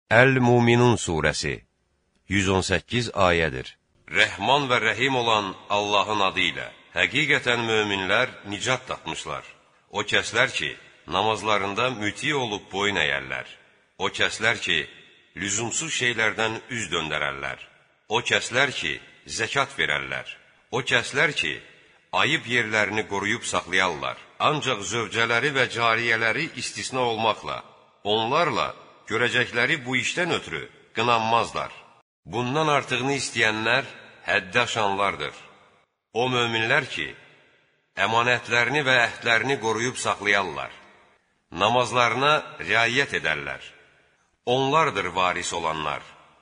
Əl-Muminun surəsi 118 ayədir. Rəhman və rəhim olan Allahın adı ilə. Həqiqətən möminlər nicat tapmışlar. O kəslər ki, namazlarında müti olub boyun əyərlər. O kəslər ki, lüzumsuz şeylərdən üz döndərərlər. O kəslər ki, zəkat verərlər. O kəslər ki, ayıb yerlərini qoruyub saxlayarlar. Ancaq zövcələri və cariyələri istisna olmaqla, onlarla görəcəkləri bu işdən ötürü qınanmazlar. Bundan artığını istəyənlər həddi aşanlardır. O möminlər ki, əmanətlərini və əhdlərini qoruyub saxlayarlar. Namazlarına riayət edərlər. Onlardır varis olanlar.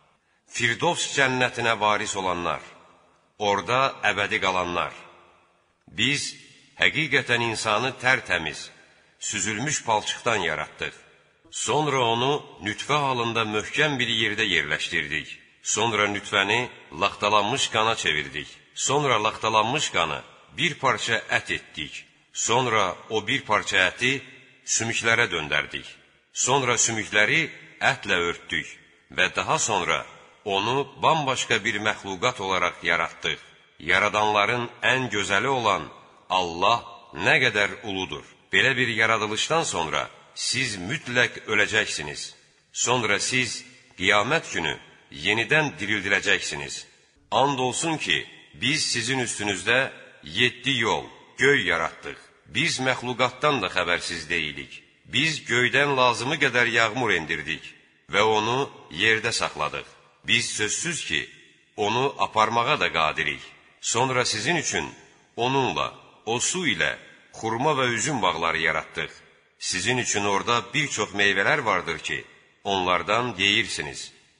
Firdovs cənnətinə varis olanlar. Orada əbədi qalanlar. Biz həqiqətən insanı tərtəmiz, süzülmüş palçıqdan yaratdıq. Sonra onu nütfə halında möhkəm bir yerdə yerləşdirdik. Sonra nütfəni laxtalanmış qana çevirdik. Sonra laxtalanmış qanı bir parça ət etdik. Sonra o bir parça əti sümüklərə döndərdik. Sonra sümükləri ətlə örtdük və daha sonra onu bambaşqa bir məxluqat olaraq yaratdıq. Yaradanların ən gözəli olan Allah nə qədər uludur. Belə bir yaradılışdan sonra siz mütləq öləcəksiniz. Sonra siz qiyamət günü yenidən dirildiləcəksiniz. And olsun ki, biz sizin üstünüzdə 7 yol, göy yaratdıq. Biz məxluqatdan da xəbərsiz deyilik. Biz göydən lazımı qədər yağmur endirdik və onu yerdə saxladıq. Biz sözsüz ki, onu aparmağa da qadirik. Sonra sizin üçün onunla, o su ilə xurma və üzüm bağları yaratdıq. Sizin üçün orada bir çox meyvələr vardır ki, onlardan yeyirsiniz.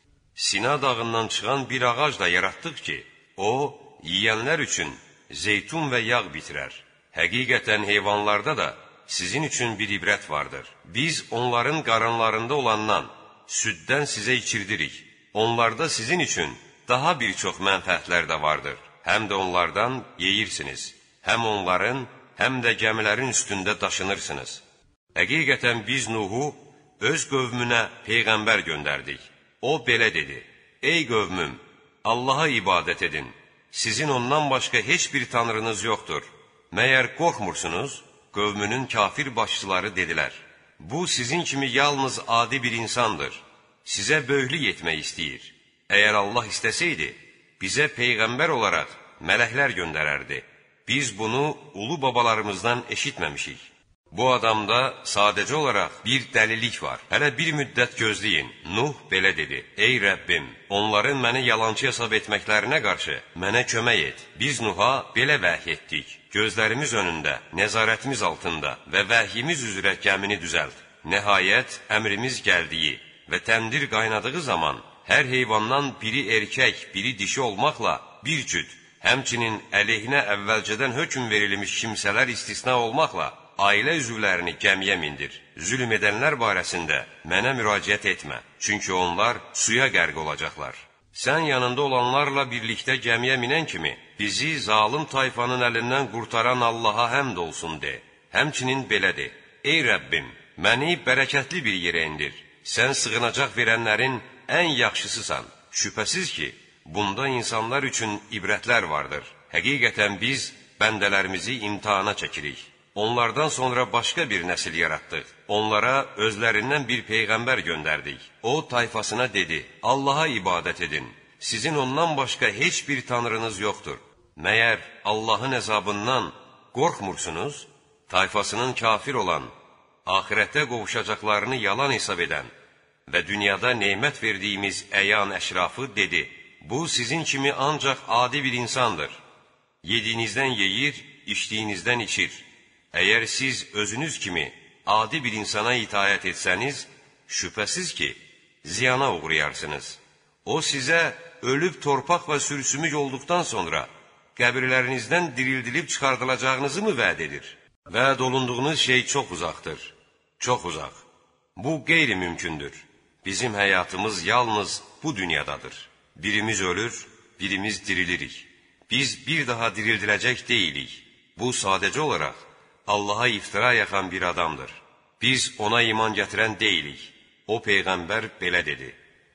Sina dağından çıxan bir ağac da yaratdıq ki, o, yiyənlər üçün zeytun və yağ bitirər. Həqiqətən heyvanlarda da sizin üçün bir ibrət vardır. Biz onların qarınlarında olandan, süddən sizə içirdirik. Onlarda sizin üçün daha bir çox mənfəətlər də vardır. Həm də onlardan yeyirsiniz. Həm onların, həm də gəmilərin üstündə daşınırsınız. Həqiqətən biz Nuhu öz qövmünə peyğəmbər göndərdik. O belə dedi: Ey qövmüm, Allaha ibadət edin. Sizin ondan başqa heç bir tanrınız yoxdur. Məyər qorxmursunuz? Qövmünün kafir başçıları dedilər: Bu sizin kimi yalnız adi bir insandır. Sizə böhlük etmək istəyir. Əgər Allah istəsəydi, bizə peyğəmbər olaraq mələklər göndərərdi. Biz bunu ulu babalarımızdan eşitməmişik. Bu adamda sadəcə olaraq bir dəlilik var. Hələ bir müddət gözləyin. Nuh belə dedi: Ey Rəbbim, onların məni yalançı hesab etməklərinə qarşı mənə kömək et. Biz Nuha belə vəhy etdik: Gözlərimiz önündə, nəzarətimiz altında və vəhyimiz üzrə gəmini düzəlt. Nəhayət, əmrimiz gəldiyi və təndir qaynadığı zaman hər heyvandan biri erkək, biri dişi olmaqla bir cüt, həmçinin əleyhinə əvvəlcədən hökm verilmiş kimsələr istisna olmaqla ailə üzvlərini gəmiyə mindir. Zülm edənlər barəsində mənə müraciət etmə, çünki onlar suya qərq olacaqlar. Sən yanında olanlarla birlikdə gəmiyə minən kimi, bizi zalım tayfanın əlindən qurtaran Allaha həmd olsun de. Həmçinin belə de: Ey Rəbbim, məni bərəkətli bir yerə indir. Sən sığınacaq verənlərin ən yaxşısısan. Şübhəsiz ki, bunda insanlar üçün ibrətlər vardır. Həqiqətən biz bəndələrimizi imtihana çəkirik. Onlardan sonra başqa bir nəsil yaratdıq. Onlara özlərindən bir peyğəmbər göndərdik. O, tayfasına dedi: Allaha ibadət edin. Sizin ondan başqa heç bir tanrınız yoxdur. Məyər Allahın əzabından qorxmursunuz? Tayfasının kafir olan, axirətdə qovuşacaqlarını yalan hesab edən və dünyada nemət verdiyimiz əyan əşrafı dedi: Bu sizin kimi ancaq adi bir insandır. Yediyinizdən yeyir, içdiyinizdən içir. Əgər siz özünüz kimi adi bir insana itayət etsəniz, şübhəsiz ki, ziyana uğrayarsınız. O sizə ölüb torpaq və sürüsümük olduqdan sonra qəbirlərinizdən dirildilib çıxardılacağınızı mı vəd edir? Vəd olunduğunuz şey çox uzaqdır, çox uzaq. Bu qeyri-mümkündür. Bizim həyatımız yalnız bu dünyadadır. Birimiz ölür, birimiz dirilirik. Biz bir daha dirildiləcək deyilik. Bu sadəcə olaraq Allaha iftira yaxan bir adamdır. Biz ona iman gətirən deyilik. O Peyğəmbər belə dedi: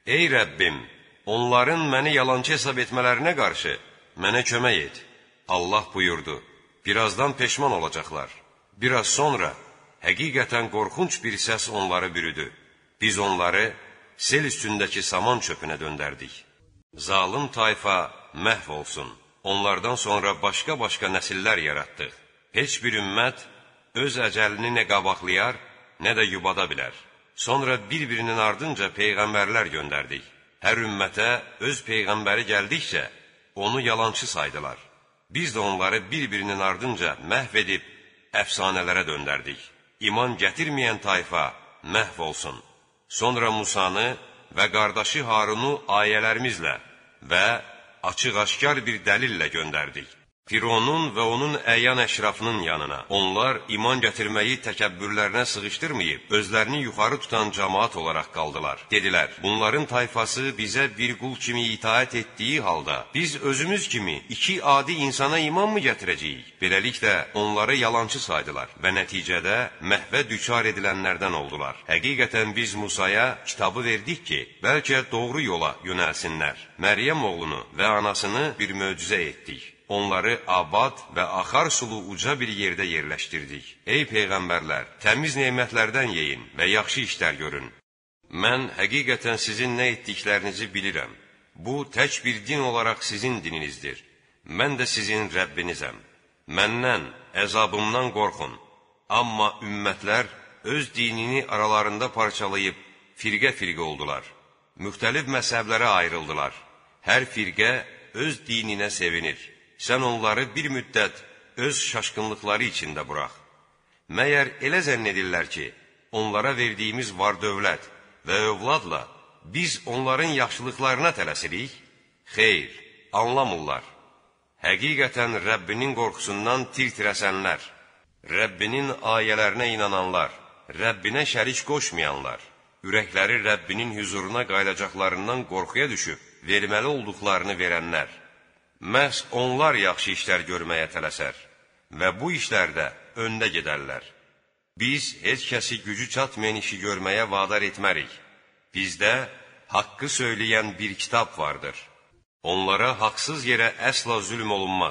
Ey Rəbbim, onların məni yalancı hesab etmələrinə qarşı mənə kömək et. Allah buyurdu, birazdan peşman olacaqlar. Biraz sonra həqiqətən qorxunc bir səs onları bürüdü. Biz onları sel üstündəki saman çöpünə döndərdik. Zalım tayfa məhv olsun. Onlardan sonra başqa nəsillər yaratdıq. Heç bir ümmət öz əcəlini nə qabaqlayar, nə də yubada bilər. Sonra bir-birinin ardınca peyğəmbərlər göndərdik. Hər ümmətə öz peyğəmbəri gəldikcə onu yalançı saydılar. Biz də onları bir-birinin ardınca məhv edib əfsanələrə döndərdik. İman gətirməyən tayfa məhv olsun. Sonra Musanı və qardaşı Harunu ayələrimizlə və açıq-aşkar bir dəlillə göndərdik. Fironun və onun əyan əşrafının yanına. Onlar iman gətirməyi təkəbbürlərinə sığışdırmayıb, özlərini yuxarı tutan cəmaat olaraq qaldılar. Dedilər, bunların tayfası bizə bir qul kimi itaət etdiyi halda, biz özümüz kimi iki adi insana iman mı gətirəcəyik? Beləliklə, onları yalançı saydılar və nəticədə məhvə düçar edilənlərdən oldular. Həqiqətən biz Musaya kitabı verdik ki, bəlkə doğru yola yönəlsinlər. Məryəm oğlunu və anasını bir möcüzə etdik. Onları abad və axar sulu uca bir yerdə yerləşdirdik. Ey Peyğəmbərlər, təmiz nemətlərdən yeyin və yaxşı işlər görün. Mən həqiqətən sizin nə etdiklərinizi bilirəm. Bu, tək bir din olaraq sizin dininizdir. Mən də sizin Rəbbinizəm. Məndən, əzabımdan qorxun. Amma ümmətlər öz dinini aralarında parçalayıb firqə-firqə oldular. Müxtəlif məzhəblərə ayrıldılar. Hər firqə öz dininə sevinir. Sən onları bir müddət öz şaşqınlıqları içində burax. Məyər elə zənn edirlər ki, onlara verdiyimiz var-dövlət və övladla biz onların yaxşılıqlarına tələsirik? Xeyr, anlamırlar. Həqiqətən Rəbbinin qorxusundan tir-tirəsənlər, Rəbbinin ayələrinə inananlar, Rəbbinə şərik qoşmayanlar, ürəkləri Rəbbinin hüzuruna qayıdacaqlarından qorxuya düşüb, verməli olduqlarını verənlər, məhz onlar yaxşı işlər görməyə tələsər və bu işlərdə öndə gedərlər. Biz heç kəsi gücü çatmayan işi görməyə vadar etmərik. Bizdə haqqı söyləyən bir kitab vardır. Onlara haqsız yerə əsla zülm olunmaz.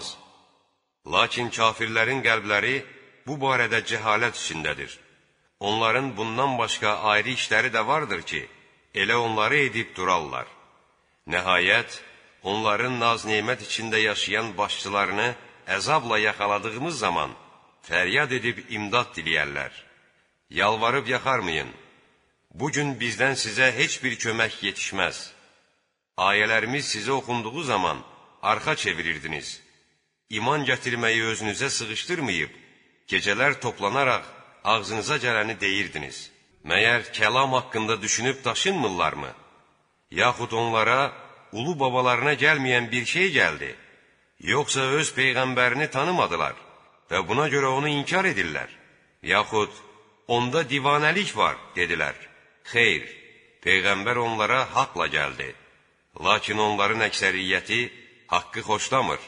Lakin kafirlərin qəlbləri bu barədə cəhalət içindədir. Onların bundan başqa ayrı işləri də vardır ki, elə onları edib durarlar. Nəhayət, onların naz-nemət içində yaşayan başçılarını əzabla yaxaladığımız zaman fəryad edib imdad diləyərlər. Yalvarıb yaxarmayın. Bugün bizdən sizə heç bir kömək yetişməz. Ayələrimiz sizə oxunduğu zaman arxa çevirirdiniz. İman gətirməyi özünüzə sığışdırmayıb, gecələr toplanaraq ağzınıza gələni deyirdiniz. Məyər kəlam haqqında düşünüb daşınmırlarmı? Yaxud onlara ulu babalarına gəlməyən bir şey gəldi, yoxsa öz peyğəmbərini tanımadılar və buna görə onu inkar edirlər, yaxud onda divanəlik var, dedilər. Xeyr, peyğəmbər onlara haqla gəldi, lakin onların əksəriyyəti haqqı xoşlamır.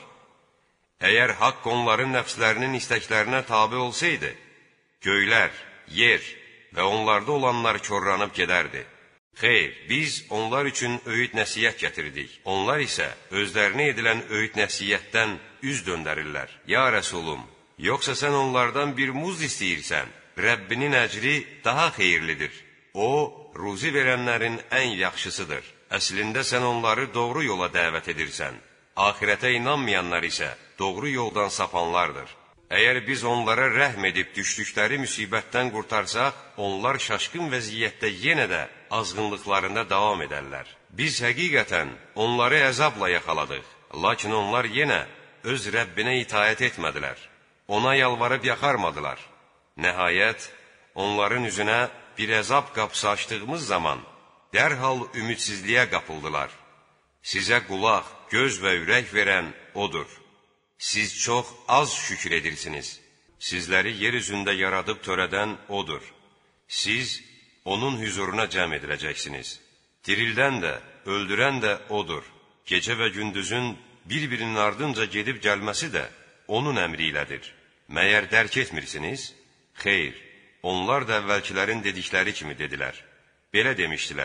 Əgər haqq onların nəfslərinin istəklərinə tabi olsaydı, göylər, yer və onlarda olanlar korlanıb gedərdi. Xeyr, biz onlar üçün öyüd nəsiyyət gətirdik. Onlar isə özlərinə edilən öyüd nəsiyyətdən üz döndərirlər. Ya Rəsulum, yoxsa sən onlardan bir muz istəyirsən, Rəbbinin əcri daha xeyirlidir. O, ruzi verənlərin ən yaxşısıdır. Əslində sən onları doğru yola dəvət edirsən. Ahirətə inanmayanlar isə doğru yoldan sapanlardır. Əgər biz onlara rəhm edib düşdükləri müsibətdən qurtarsaq, onlar şaşqın vəziyyətdə yenə də azğınlıqlarında davam edərlər. Biz həqiqətən onları əzabla yaxaladıq, lakin onlar yenə öz Rəbbinə itaət etmədilər. Ona yalvarıb yaxarmadılar. Nəhayət, onların üzünə bir əzab qapısı açdığımız zaman dərhal ümidsizliyə qapıldılar. Sizə qulaq, göz və ürək verən odur. Siz çox az şükür edirsiniz. Sizləri yer üzündə yaradıb törədən odur. Siz onun hüzuruna cəm ediləcəksiniz. Dirildən də, öldürən də odur. Gecə və gündüzün bir-birinin ardınca gedib gəlməsi də onun əmri ilədir. Məyər dərk etmirsiniz? Xeyr, onlar da əvvəlkilərin dedikləri kimi dedilər. Belə demişdilər,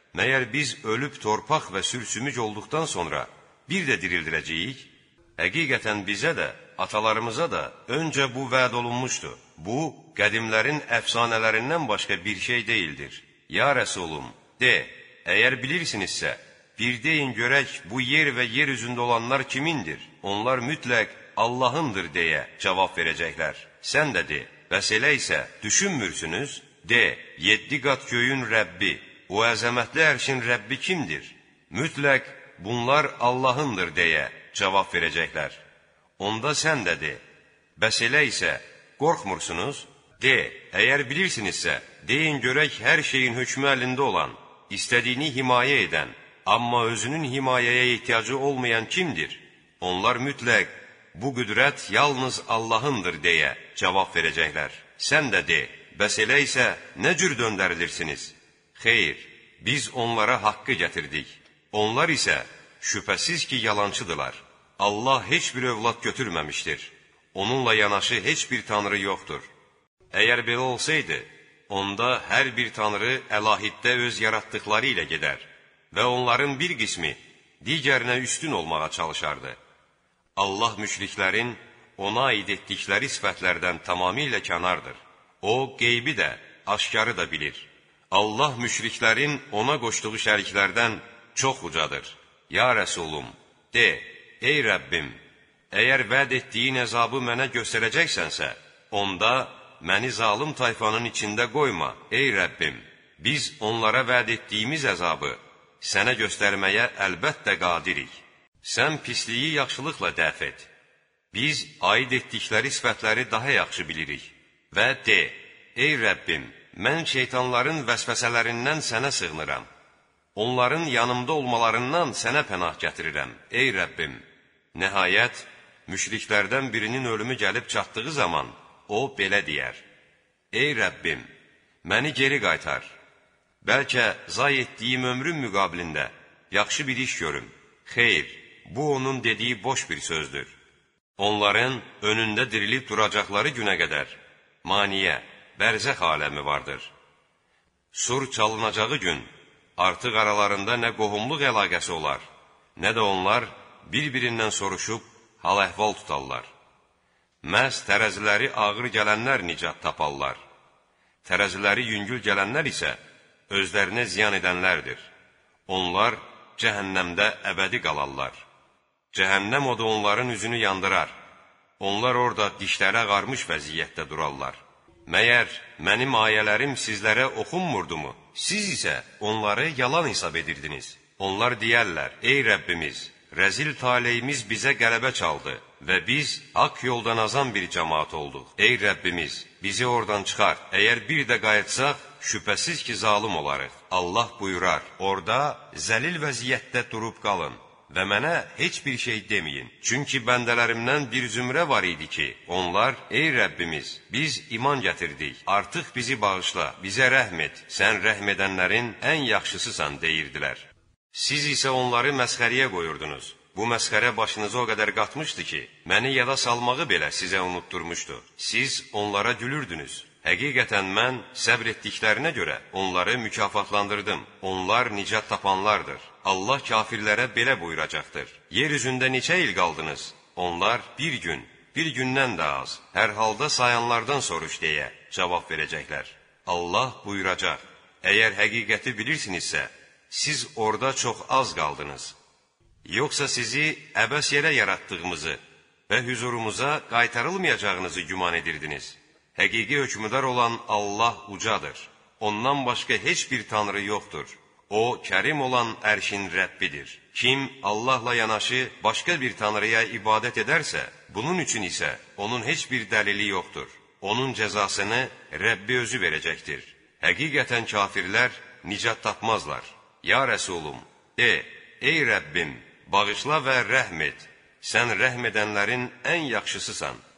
Məyər biz ölüb torpaq və sürsümük olduqdan sonra bir də dirildiləcəyik? Həqiqətən bizə də, atalarımıza da öncə bu vəd olunmuşdu. Bu, qədimlərin əfsanələrindən başqa bir şey deyildir. Ya Rəsulum, de, əgər bilirsinizsə, bir deyin görək bu yer və yer üzündə olanlar kimindir? Onlar mütləq Allahındır deyə cavab verəcəklər. Sən də de, bəs elə isə düşünmürsünüz? De, 7 qat göyün Rəbbi, o əzəmətli ərşin Rəbbi kimdir? Mütləq bunlar Allahındır deyə cavab verəcəklər. Onda sən də de, bəs elə isə qorxmursunuz? De, əgər bilirsinizsə, deyin görək hər şeyin hökmü əlində olan, istədiyini himayə edən, amma özünün himayəyə ehtiyacı olmayan kimdir? Onlar mütləq bu qüdrət yalnız Allahındır deyə cavab verəcəklər. Sən də de, bəs elə isə nə cür döndərilirsiniz? Xeyr, biz onlara haqqı gətirdik. Onlar isə şübhəsiz ki, yalançıdırlar. Allah heç bir övlad götürməmişdir. Onunla yanaşı heç bir tanrı yoxdur. Əgər belə olsaydı, onda hər bir tanrı əlahiddə öz yaratdıqları ilə gedər və onların bir qismi digərinə üstün olmağa çalışardı. Allah müşriklərin ona aid etdikləri sifətlərdən tamamilə kənardır. O, qeybi də, aşkarı da bilir. Allah müşriklərin ona qoşduğu şəriklərdən çox ucadır. Ya Rəsulum, de, ey Rəbbim, əgər vəd etdiyin əzabı mənə göstərəcəksənsə, onda məni zalım tayfanın içində qoyma, ey Rəbbim. Biz onlara vəd etdiyimiz əzabı sənə göstərməyə əlbəttə qadirik. Sən pisliyi yaxşılıqla dəf et. Biz aid etdikləri sifətləri daha yaxşı bilirik. Və de, ey Rəbbim, mən şeytanların vəsvəsələrindən sənə sığınıram. Onların yanımda olmalarından sənə pənah gətirirəm, ey Rəbbim. Nəhayət, müşriklərdən birinin ölümü gəlib çatdığı zaman, o belə deyər. Ey Rəbbim, məni geri qaytar. Bəlkə zay etdiyim ömrüm müqabilində yaxşı bir iş görüm. Xeyr, bu onun dediyi boş bir sözdür. Onların önündə dirilib duracaqları günə qədər maniyə, bərzəx aləmi vardır. Sur çalınacağı gün artıq aralarında nə qohumluq əlaqəsi olar, nə də onlar bir-birindən soruşub hal-əhval tutarlar. Məhz tərəziləri ağır gələnlər nicat taparlar. Tərəziləri yüngül gələnlər isə özlərinə ziyan edənlərdir. Onlar cəhənnəmdə əbədi qalarlar. Cəhənnəm odu onların üzünü yandırar. Onlar orada dişləri ağarmış vəziyyətdə durarlar. Məyər mənim ayələrim sizlərə oxunmurdumu? Siz isə onları yalan hesab edirdiniz. Onlar deyərlər, ey Rəbbimiz, rəzil taleyimiz bizə qələbə çaldı və biz haqq yoldan azan bir cəmaat olduq. Ey Rəbbimiz, bizi oradan çıxar. Əgər bir də qayıtsaq, şübhəsiz ki, zalım olarıq. Allah buyurar, orada zəlil vəziyyətdə durub qalın və mənə heç bir şey deməyin. Çünki bəndələrimdən bir zümrə var idi ki, onlar, ey Rəbbimiz, biz iman gətirdik, artıq bizi bağışla, bizə rəhm et, sən rəhm edənlərin ən yaxşısısan, deyirdilər. Siz isə onları məsxəriyə qoyurdunuz. Bu məsxərə başınıza o qədər qatmışdı ki, məni yada salmağı belə sizə unutturmuşdu. Siz onlara gülürdünüz. Həqiqətən mən səbr etdiklərinə görə onları mükafatlandırdım. Onlar nicat tapanlardır. Allah kafirlərə belə buyuracaqdır. Yer üzündə neçə il qaldınız? Onlar bir gün, bir gündən də az, hər halda sayanlardan soruş deyə cavab verəcəklər. Allah buyuracaq, əgər həqiqəti bilirsinizsə, siz orada çox az qaldınız. Yoxsa sizi əbəs yerə yaratdığımızı və hüzurumuza qaytarılmayacağınızı güman edirdiniz. Həqiqi hökmüdar olan Allah ucadır. Ondan başqa heç bir tanrı yoxdur. O, kərim olan ərşin Rəbbidir. Kim Allahla yanaşı başqa bir tanrıya ibadət edərsə, bunun üçün isə onun heç bir dəlili yoxdur. Onun cəzasını Rəbbi özü verəcəkdir. Həqiqətən kafirlər nicat tapmazlar. Ya Rəsulum, de, ey Rəbbim, bağışla və rəhm et. Sən rəhm edənlərin ən yaxşısısan.